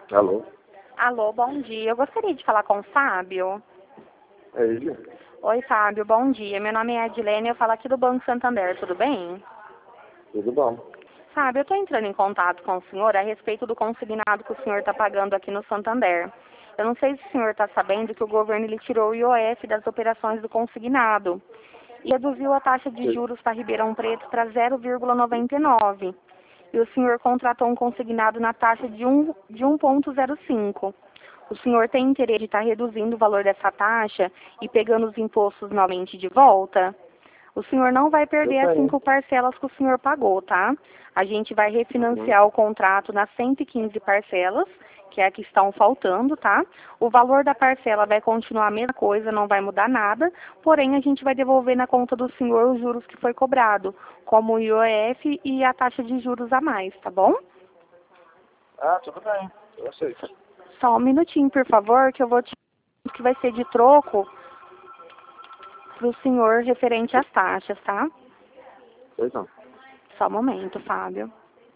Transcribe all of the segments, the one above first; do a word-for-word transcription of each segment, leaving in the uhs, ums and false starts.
Alô? Alô, bom dia. Eu gostaria de falar com o Fábio. É ele? Oi, Fábio, bom dia. Meu nome é Edilene, eu falo aqui do Banco Santander, tudo bem? Tudo bom. Fábio, eu estou entrando em contato com o senhor a respeito do consignado que o senhor está pagando aqui no Santander. Eu não sei se o senhor está sabendo que o governo ele tirou o I O F das operações do consignado e reduziu a taxa de Sim. juros para Ribeirão Preto para zero vírgula noventa e nove. E o senhor contratou um consignado na taxa de um de um ponto zero cinco. O senhor tem interesse de estar reduzindo o valor dessa taxa e pegando os impostos novamente de volta? O senhor não vai Eu perder as tenho. cinco parcelas que o senhor pagou, tá? A gente vai refinanciar Uhum. o contrato nas cento e quinze parcelas, que é a que estão faltando, tá? O valor da parcela vai continuar a mesma coisa, não vai mudar nada, porém a gente vai devolver na conta do senhor os juros que foi cobrado, como o I O F e a taxa de juros a mais, tá bom? Ah, tudo bem. Eu aceito. Só um minutinho, por favor, que eu vou te que vai ser de troco para o senhor referente às taxas, tá? Pois não. Só um momento, Fábio.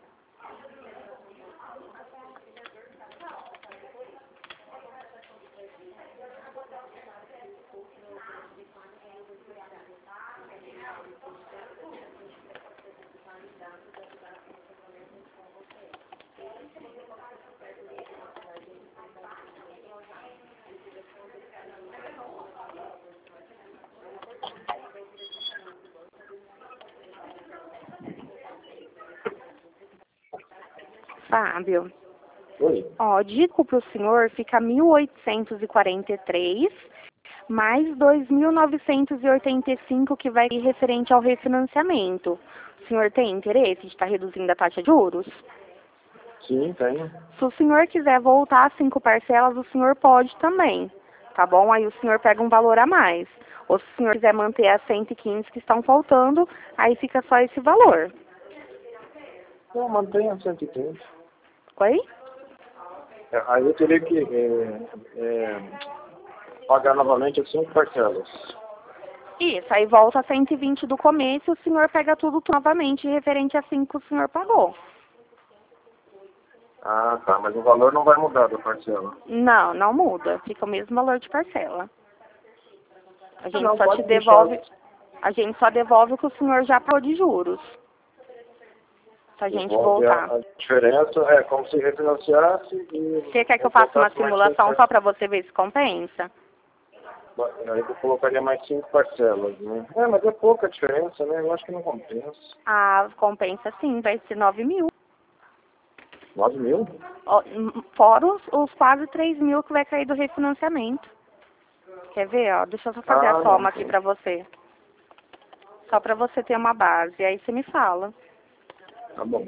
Fábio, Oi. ó, digo para o senhor fica mil oitocentos e quarenta e três mais dois mil novecentos e oitenta e cinco que vai ir referente ao refinanciamento. O senhor tem interesse de estar reduzindo a taxa de juros? Sim, tenho. Se o senhor quiser voltar às cinco parcelas, o senhor pode também, tá bom? Aí o senhor pega um valor a mais. Ou se o senhor quiser manter as cento e quinze que estão faltando, aí fica só esse valor. Eu mantenho cento e quinze. Oi? É, aí eu teria que é, é, pagar novamente as cinco parcelas. Isso, aí volta a cento e vinte do começo e o senhor pega tudo novamente referente a cinco que o senhor pagou. Ah, tá. Mas o valor não vai mudar da parcela. Não, não muda. Fica o mesmo valor de parcela. A Ah, gente não, só te pode deixar. devolve, a gente só devolve o que o senhor já pagou de juros. Se a gente Devolve voltar. a, a diferença, é como se refinanciasse e Você quer que eu faça uma voltasse mais cinco simulação só parcelas. para você ver se compensa? Aí eu colocaria mais cinco parcelas, né? É, mas é pouca diferença, né? Eu acho que não compensa. Ah, compensa sim, vai ser nove mil. Nove mil? Ó, hum, Fora os, os quase três mil que vai cair do refinanciamento. Quer ver, ó? Deixa eu só fazer Ah, a não. soma aqui para você. Só para você ter uma base. Aí você me fala. Tá bom.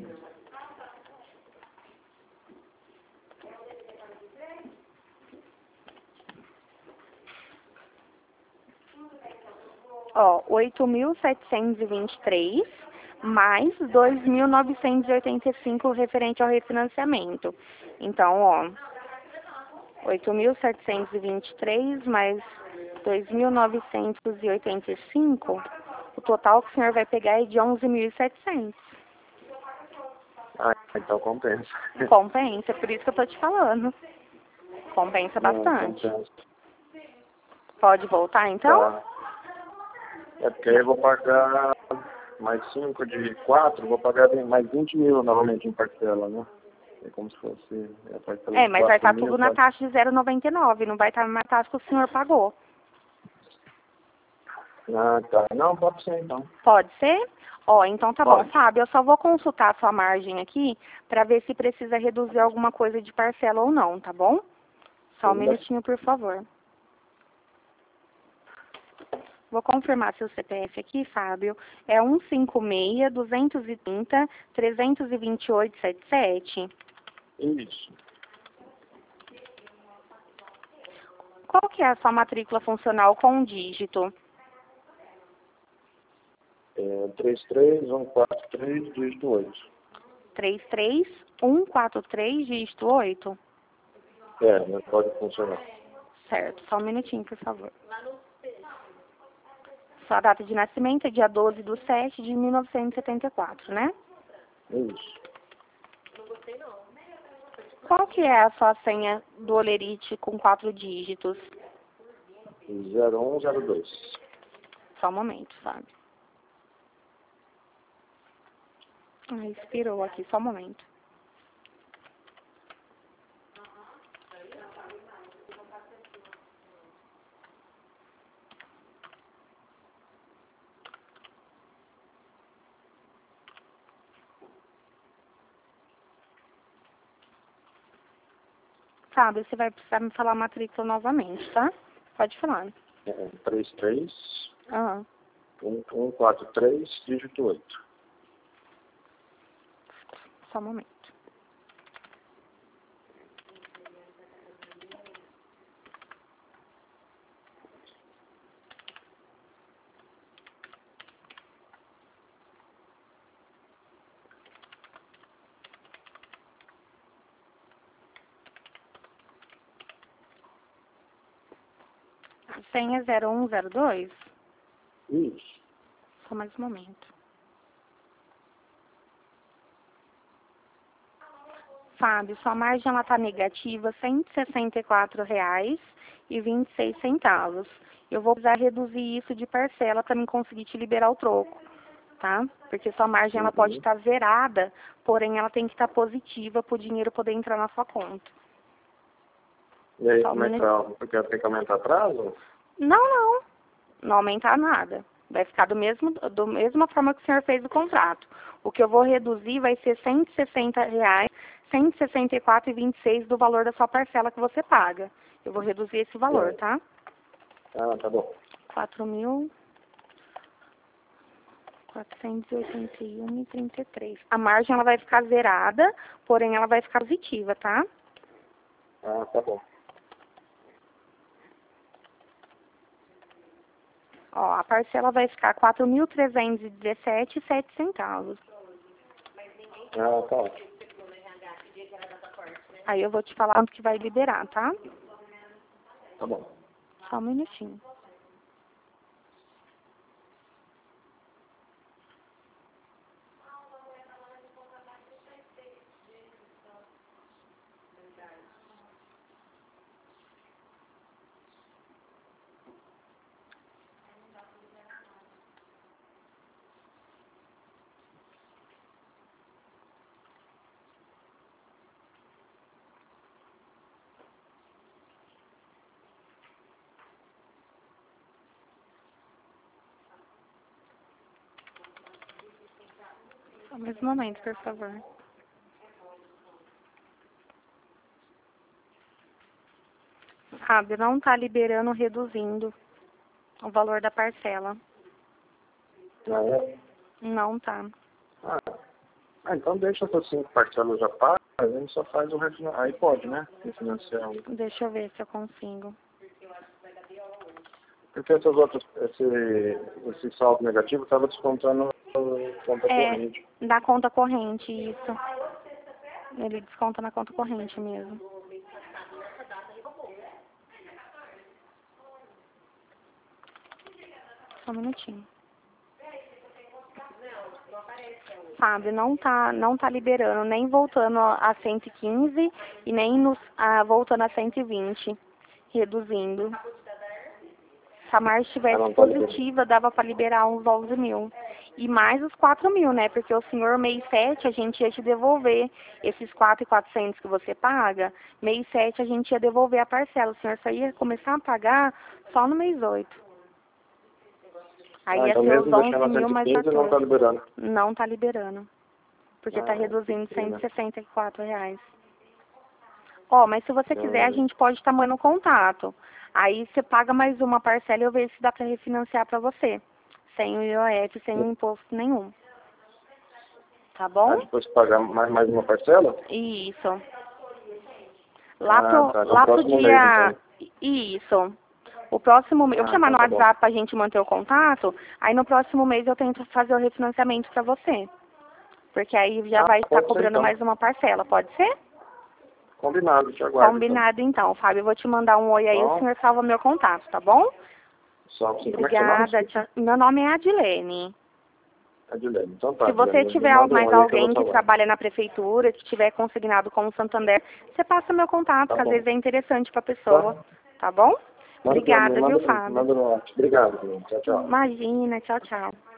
Ó, oito mil setecentos e vinte e três mais dois mil novecentos e oitenta e cinco referente ao refinanciamento. Então, ó, oito mil setecentos e vinte e três mais dois mil novecentos e oitenta e cinco, o total que o senhor vai pegar é de onze mil e setecentos. Ah, então compensa. Compensa, é por isso que eu tô te falando. Compensa Não, bastante. compensa. Pode voltar, então? Tá. É porque aí eu vou pagar mais cinco de quatro, vou pagar mais vinte mil novamente em parcela, né? É como se fosse a parcela É, de mas vai quatro estar mil, tudo na tá? taxa de zero vírgula noventa e nove, não vai estar na taxa que o senhor pagou. Ah, tá. Não, pode ser então. Pode ser? Ó, então tá bom. Pode. Fábio, eu só vou consultar a sua margem aqui para ver se precisa reduzir alguma coisa de parcela ou não, tá bom? Só um Tudo bem. minutinho, por favor. Vou confirmar seu C P F aqui, Fábio. É um cinco seis, dois três zero, três dois oito, sete sete. Isso. Qual que é a sua matrícula funcional com dígito? É três três um quatro três, dígito oito. três três um quatro três, dígito oito? É, não pode funcionar. Certo, só um minutinho, por favor. Sua data de nascimento é dia doze de sete de mil novecentos e setenta e quatro, né? Isso. Qual que é a sua senha do Olerite com quatro dígitos? zero um zero dois. Só um momento, Fábio. Ah, expirou aqui, só um momento. Fábio, você vai precisar me falar a matrícula novamente, tá? Pode falar. É, três três Ah, um um quatro três, dígito oito. só um momento. A senha é zero um zero dois? Isso. Só mais um momento. Fábio, sua margem ela tá negativa cento e sessenta e quatro reais e vinte e seis centavos. Eu vou precisar reduzir isso de parcela para mim conseguir te liberar o troco, tá? Porque sua margem ela pode Uhum. estar zerada, porém ela tem que estar positiva para o dinheiro poder entrar na sua conta. E aí, Só um como é que minutinho. tá? Porque tem que aumentar prazo? Não, não. Não aumentar nada. Vai ficar do mesmo, do mesma forma que o senhor fez o contrato. O que eu vou reduzir vai ser cento e sessenta reais, cento e sessenta e quatro reais e vinte e seis do valor da sua parcela que você paga. Eu vou reduzir esse valor, É. tá? Ah, tá bom. quatro mil quatrocentos e oitenta e um reais e trinta e três centavos. A margem ela vai ficar zerada, porém ela vai ficar positiva, tá? Ah, tá bom. Ó, a parcela vai ficar quatro mil trezentos e dezessete reais e sete centavos. Ah, tá ótimo. Aí eu vou te falar quanto que vai liberar, tá? Tá bom. Só um minutinho. Só mais um momento, por favor. Fábio, não tá liberando, reduzindo o valor da parcela. Ah, é? Não tá. Ah, ah, então deixa essas cinco parcelas já pagas, a gente só faz o refinanciamento. Aí pode, né? Refinanciar. Deixa eu ver se eu consigo. Porque essas outras, esse, esse saldo negativo estava descontando a conta É, corrente. da conta corrente, isso. Ele desconta na conta corrente mesmo. Só um minutinho. Fábio, não tá, não tá liberando, nem voltando a cento e quinze e nem nos, a, voltando a cento e vinte, reduzindo. Se a margem Ah, estivesse não tá liberando. positiva, dava para liberar uns onze mil. E mais os quatro mil, né? Porque o senhor, mês sete, a gente ia te devolver esses quatro mil e quatrocentos que você paga. Mês sete, a gente ia devolver a parcela. O senhor só ia começar a pagar só no mês oito. Aí Ah, ia então ser os mesmo deixando a onze mil cento e mais quinze não tá quatorze. liberando. Não tá liberando. Porque tá Ah, reduzindo que cento pena. e sessenta e quatro reais. Ó, mas se você quiser, a Hum, gente pode estar mandando contato. Aí você paga mais uma parcela e eu vejo se dá para refinanciar para você. Sem o I O F, sem o imposto nenhum. Tá bom? ah, depois pagar mais, mais uma parcela? Isso. Lá Ah, pro, tá. No lá pro próximo mês, dia... então. Isso. O próximo mês... Eu vou Ah, chamar então no tá bom. WhatsApp pra gente manter o contato. Aí no próximo mês eu tento fazer o refinanciamento pra você. Porque aí já Ah, vai estar pode ser cobrando então. mais uma parcela. Pode ser? Combinado, te aguardo então. Combinado então, Fábio. Eu vou te mandar um oi aí, o Bom, senhor salva meu contato, tá bom? só assim, como é que é o nome? Obrigada. Desculpa. Tchau. Meu nome é Adilene. Adilene. Então tá, Se você Adilene, tiver manda um mais oi que eu alguém vou que salvar. trabalha na prefeitura, que tiver consignado com o Santander, você passa meu contato, Tá que às bom. vezes é interessante para a pessoa. Tá. Tá bom? Manda pra mim, Obrigada, viu, manda, Fábio? manda no WhatsApp. Obrigado, Adilene. Tchau, tchau. Imagina, tchau, tchau.